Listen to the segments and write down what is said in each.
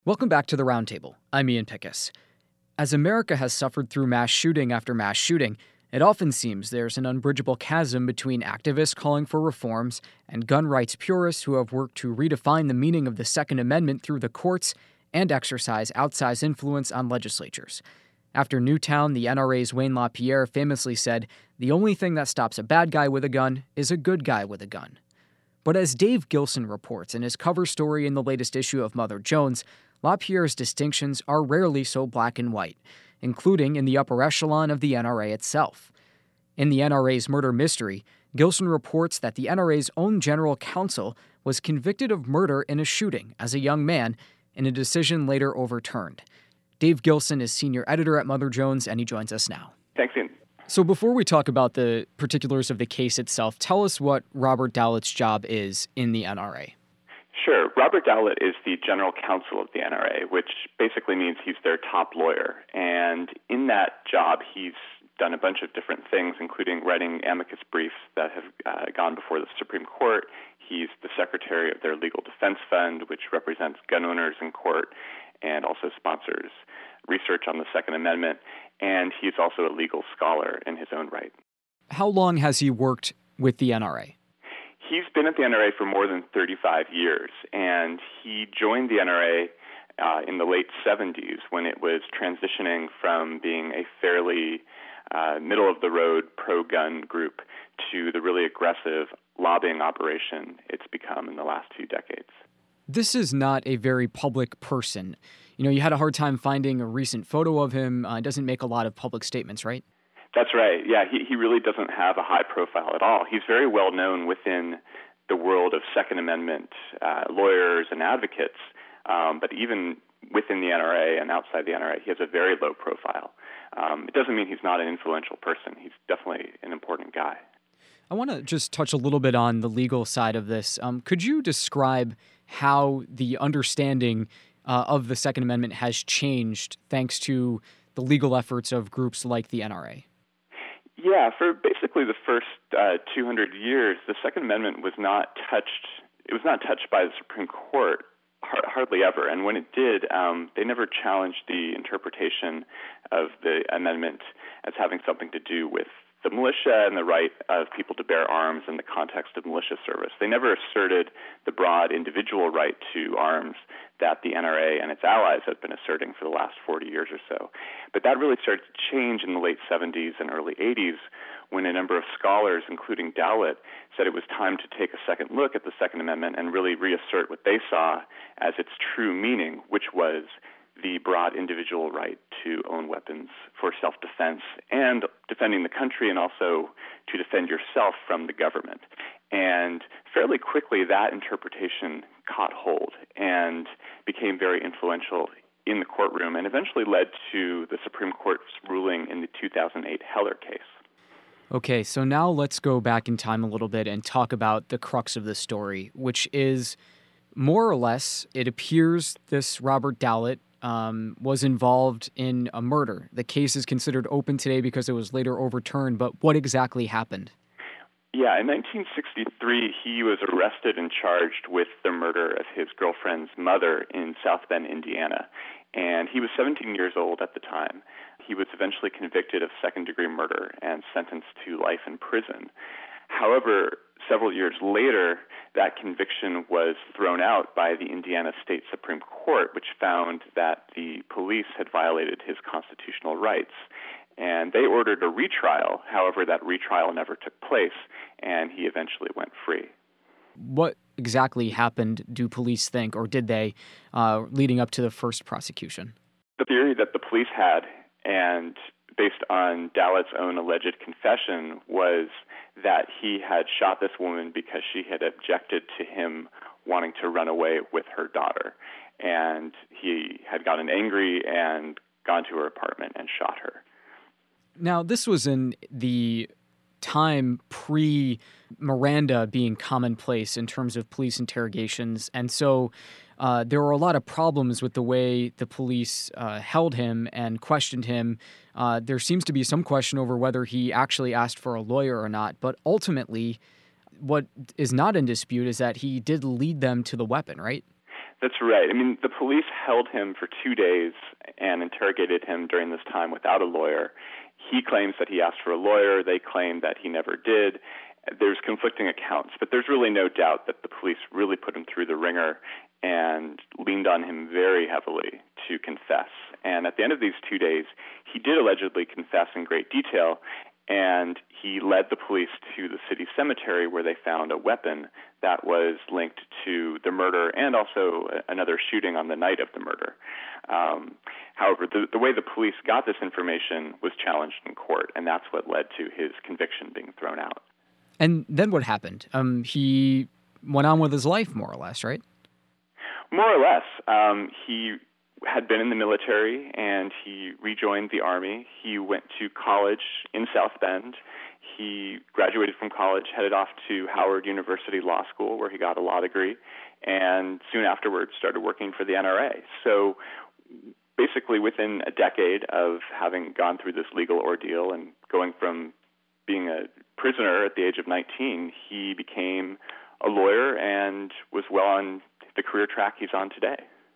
Welcome back to the Roundtable. I'm Ian Pickus. As America has suffered through mass shooting after mass shooting, it often seems there's an unbridgeable chasm between activists calling for reforms and gun rights purists who have worked to redefine the meaning of the Second Amendment through the courts and exercise outsized influence on legislatures. After Newtown, the NRA's Wayne LaPierre famously said, "The only thing that stops a bad guy with a gun is a good guy with a gun." But as Dave Gilson reports in his cover story in the latest issue of Mother Jones, LaPierre's distinctions are rarely so black and white, including in the upper echelon of the NRA itself. In the NRA's murder mystery, Gilson reports that the NRA's own general counsel was convicted of murder in a shooting as a young man, in a decision later overturned. Dave Gilson is senior editor at Mother Jones, and he joins us now. Thanks, Ian. So before we talk about the particulars of the case itself, tell us what Robert Dowlett's job is in the NRA. Sure. Robert Dowlett is the general counsel of the NRA, which basically means he's their top lawyer. And in that job, he's done a bunch of different things, including writing amicus briefs that have gone before the Supreme Court. He's the secretary of their legal defense fund, which represents gun owners in court and also sponsors research on the Second Amendment. And he's also a legal scholar in his own right. How long has he worked with the NRA? He's been at the NRA for more than 35 years, and he joined the NRA in the late 70s when it was transitioning from being a fairly middle-of-the-road pro-gun group to the really aggressive lobbying operation it's become in the last few decades. This is not a very public person. You had a hard time finding a recent photo of him. Doesn't make a lot of public statements, right? That's right. Yeah, he really doesn't have a high profile at all. He's very well known within the world of Second Amendment lawyers and advocates, but even within the NRA and outside the NRA, he has a very low profile. It doesn't mean he's not an influential person. He's definitely an important guy. I want to just touch a little bit on the legal side of this. Could you describe how the understanding of the Second Amendment has changed thanks to the legal efforts of groups like the NRA? Yeah, for basically the first 200 years, the Second Amendment was not touched. It was not touched by the Supreme Court hardly ever. And when it did, they never challenged the interpretation of the amendment as having something to do with the militia and the right of people to bear arms in the context of militia service. They never asserted the broad individual right to arms that the NRA and its allies have been asserting for the last 40 years or so. But that really started to change in the late 70s and early 80s when a number of scholars, including Dowlett, said it was time to take a second look at the Second Amendment and really reassert what they saw as its true meaning, which was the broad individual right to own weapons for self-defense and defending the country, and also to defend yourself from the government. And fairly quickly, that interpretation caught hold and became very influential in the courtroom and eventually led to the Supreme Court's ruling in the 2008 Heller case. Okay, so now let's go back in time a little bit and talk about the crux of the story, which is more or less, it appears this Robert Dowlett was involved in a murder. The case is considered open today because it was later overturned, but what exactly happened? Yeah, in 1963, he was arrested and charged with the murder of his girlfriend's mother in South Bend, Indiana. And he was 17 years old at the time. He was eventually convicted of second-degree murder and sentenced to life in prison. However, several years later, that conviction was thrown out by the Indiana State Supreme Court, which found that the police had violated his constitutional rights. And they ordered a retrial. However, that retrial never took place, and he eventually went free. What exactly happened, do police think, or did they, leading up to the first prosecution? The theory that the police had, and based on Dowlett's own alleged confession, was that he had shot this woman because she had objected to him wanting to run away with her daughter. And he had gotten angry and gone to her apartment and shot her. Now, this was in the time pre-Miranda being commonplace in terms of police interrogations. And so there were a lot of problems with the way the police held him and questioned him. There seems to be some question over whether he actually asked for a lawyer or not. But ultimately, what is not in dispute is that he did lead them to the weapon, right? That's right. I mean, the police held him for 2 days and interrogated him during this time without a lawyer. He claims that he asked for a lawyer. They claim that he never did. There's conflicting accounts, but there's really no doubt that the police really put him through the ringer and leaned on him very heavily to confess. And at the end of these 2 days, he did allegedly confess in great detail, and he led the police to the city cemetery where they found a weapon that was linked to the murder and also another shooting on the night of the murder. However, the way the police got this information was challenged in court, and that's what led to his conviction being thrown out. And then what happened? He went on with his life, more or less, right? More or less. He had been in the military, and he rejoined the Army. He went to college in South Bend. He graduated from college, headed off to Howard University Law School, where he got a law degree, and soon afterwards started working for the NRA. So basically within a decade of having gone through this legal ordeal and going from being a prisoner at the age of 19, he became a lawyer and was well on the career track he's on today.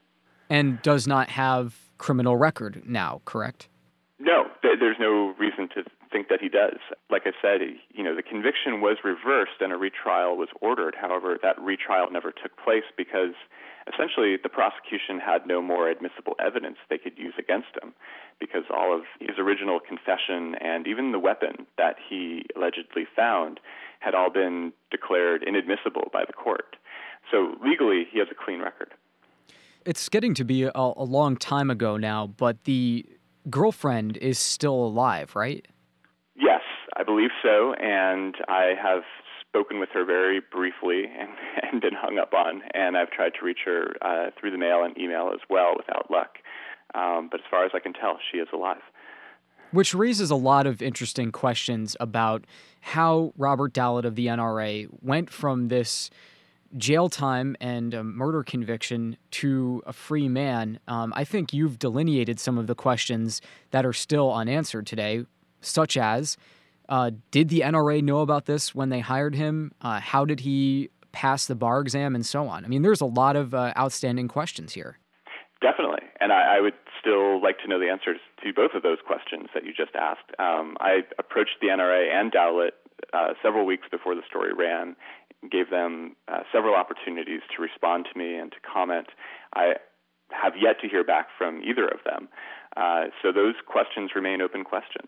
And does not have criminal record now, correct? No, there's no reason to think that he does. Like I said, the conviction was reversed and a retrial was ordered. However, that retrial never took place because essentially the prosecution had no more admissible evidence they could use against him, because all of his original confession and even the weapon that he allegedly found had all been declared inadmissible by the court. So legally, he has a clean record. It's getting to be a long time ago now, but the girlfriend is still alive, right? Yes, I believe so, and I have spoken with her very briefly and been hung up on, and I've tried to reach her through the mail and email as well without luck. But as far as I can tell, she is alive. Which raises a lot of interesting questions about how Robert Dowlett of the NRA went from this jail time and a murder conviction to a free man. I think you've delineated some of the questions that are still unanswered today, such as, did the NRA know about this when they hired him? How did he pass the bar exam, and so on? I mean, there's a lot of outstanding questions here. Definitely, and I would still like to know the answers to both of those questions that you just asked. I approached the NRA and Dowlett several weeks before the story ran, gave them several opportunities to respond to me and to comment. I have yet to hear back from either of them. So those questions remain open questions.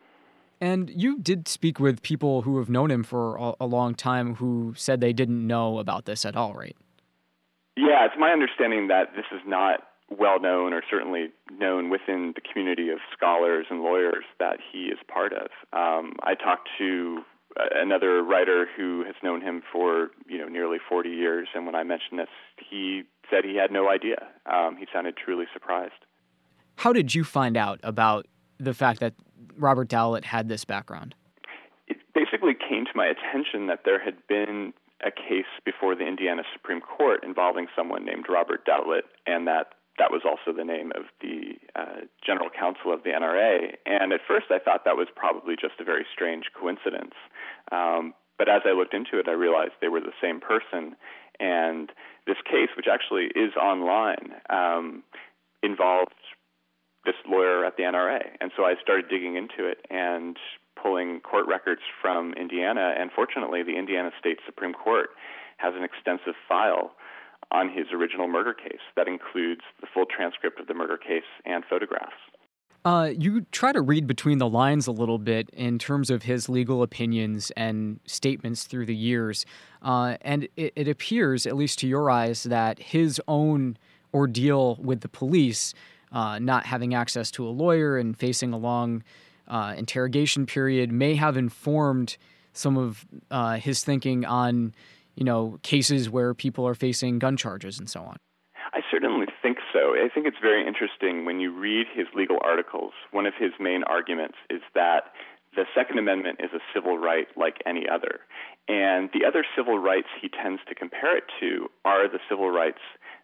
And you did speak with people who have known him for a long time who said they didn't know about this at all, right? Yeah, it's my understanding that this is not well known, or certainly known within the community of scholars and lawyers that he is part of. I talked to another writer who has known him for nearly 40 years, and when I mentioned this, he said he had no idea. He sounded truly surprised. How did you find out about the fact that Robert Dowlett had this background? It basically came to my attention that there had been a case before the Indiana Supreme Court involving someone named Robert Dowlett, and that was also the name of the general counsel of the NRA. And at first I thought that was probably just a very strange coincidence. But as I looked into it, I realized they were the same person. And this case, which actually is online, involved this lawyer at the NRA. And so I started digging into it and pulling court records from Indiana. And fortunately, the Indiana State Supreme Court has an extensive file on his original murder case that includes the full transcript of the murder case and photographs. You try to read between the lines a little bit in terms of his legal opinions and statements through the years. And it appears, at least to your eyes, that his own ordeal with the police, not having access to a lawyer and facing a long interrogation period, may have informed some of his thinking on, cases where people are facing gun charges and so on. I certainly think so. I think it's very interesting when you read his legal articles. One of his main arguments is that the Second Amendment is a civil right like any other. And the other civil rights he tends to compare it to are the civil rights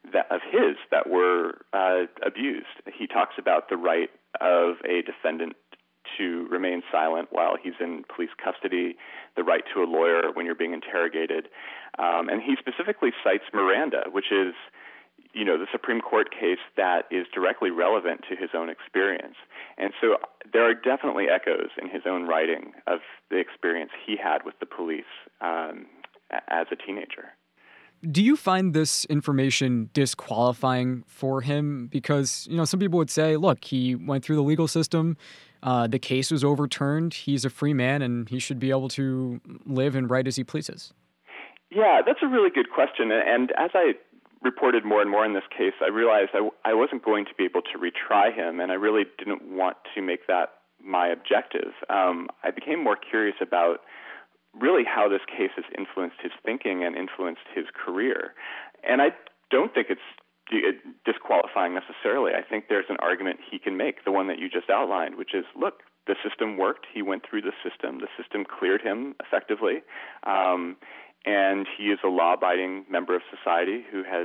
that were abused. He talks about the right of a defendant to remain silent while he's in police custody, the right to a lawyer when you're being interrogated. And he specifically cites Miranda, which is the Supreme Court case that is directly relevant to his own experience. And so there are definitely echoes in his own writing of the experience he had with the police as a teenager. Do you find this information disqualifying for him? Because, some people would say, look, he went through the legal system, the case was overturned, he's a free man, and he should be able to live and write as he pleases. Yeah, that's a really good question. And as I reported more and more in this case, I realized I wasn't going to be able to retry him, and I really didn't want to make that my objective. I became more curious about really how this case has influenced his thinking and influenced his career. And I don't think it's disqualifying necessarily. I think there's an argument he can make, the one that you just outlined, which is, look, the system worked. He went through the system. The system cleared him effectively. And he is a law-abiding member of society who has,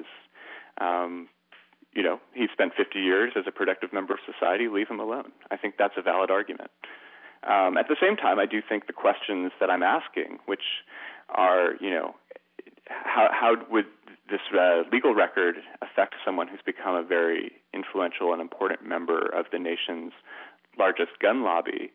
he spent 50 years as a productive member of society. Leave him alone. I think that's a valid argument. At the same time, I do think the questions that I'm asking, which are, how would this legal record affect someone who's become a very influential and important member of the nation's largest gun lobby,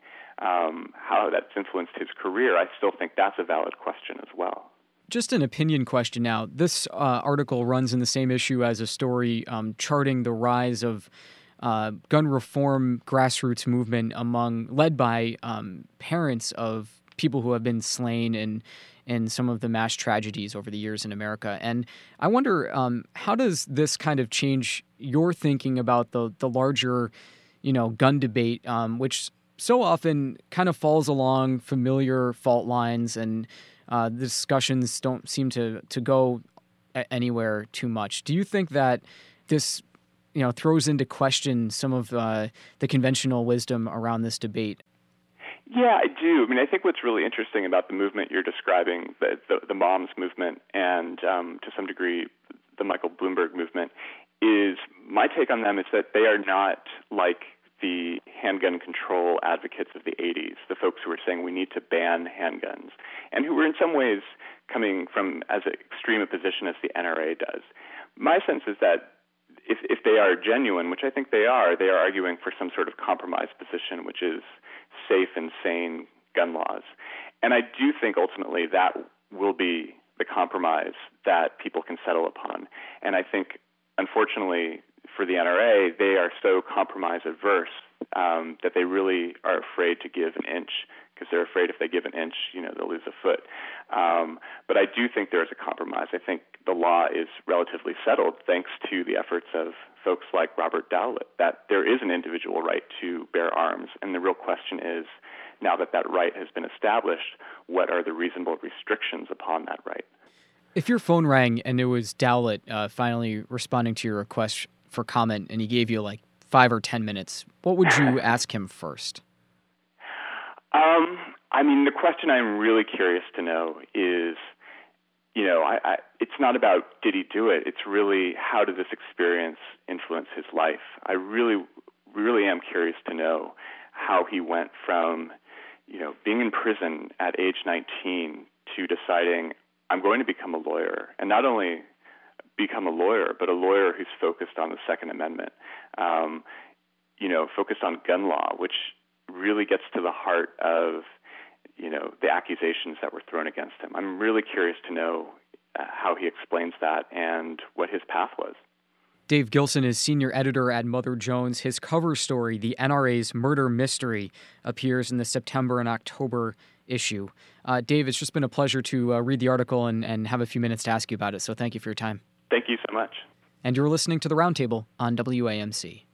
how that's influenced his career, I still think that's a valid question as well. Just an opinion question now. This article runs in the same issue as a story charting the rise of gun reform grassroots movement led by parents of people who have been slain in some of the mass tragedies over the years in America. And I wonder, how does this kind of change your thinking about the larger, gun debate, which so often kind of falls along familiar fault lines, and the discussions don't seem to go anywhere too much. Do you think that this throws into question some of the conventional wisdom around this debate? Yeah, I do. I think what's really interesting about the movement you're describing, the Moms movement, and to some degree the Michael Bloomberg movement, is my take on them is that they are not like the handgun control advocates of the 80s, the folks who were saying we need to ban handguns, and who were in some ways coming from as extreme a position as the NRA does. My sense is that if they are genuine, which I think they are arguing for some sort of compromise position, which is safe and sane gun laws. And I do think ultimately that will be the compromise that people can settle upon. And I think, unfortunately, for the NRA, they are so compromise averse that they really are afraid to give an inch, because they're afraid if they give an inch, they'll lose a foot. But I do think there is a compromise. I think the law is relatively settled thanks to the efforts of folks like Robert Dowlett, that there is an individual right to bear arms. And the real question is, now that that right has been established, what are the reasonable restrictions upon that right? If your phone rang and it was Dowlett finally responding to your request for comment, and he gave you 5 or 10 minutes, what would you ask him first? The question I'm really curious to know is, it's not about did he do it. It's really how did this experience influence his life. I really, really am curious to know how he went from, being in prison at age 19 to deciding I'm going to become a lawyer, and not only become a lawyer, but a lawyer who's focused on the Second Amendment, focused on gun law, which really gets to the heart of, the accusations that were thrown against him. I'm really curious to know how he explains that and what his path was. Dave Gilson is senior editor at Mother Jones. His cover story, The NRA's Murder Mystery, appears in the September and October issue. Dave, it's just been a pleasure to read the article and have a few minutes to ask you about it, so thank you for your time. Thank you so much. And you're listening to The Roundtable on WAMC.